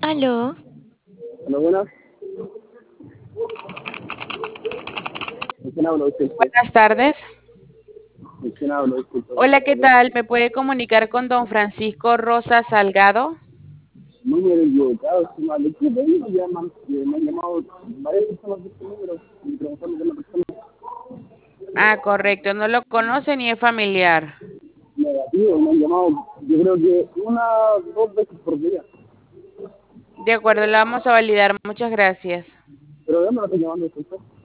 Aló, Hola, buenas. ¿Con quién hablo? Disculpe. Buenas tardes. ¿Con quién hablo? Disculpe. Hola, ¿qué tal? ¿Me puede comunicar con don Francisco Rosa Salgado? Número equivocado, si mal equipo, me han llamado varias personas de este número y preguntando por la persona Ah, correcto, no lo conoce ni es familiar. negativa. Me han llamado, yo creo que una, dos veces por día. De acuerdo, la vamos a validar. Muchas gracias. Pero ya me lo estoy llamando, disculpe.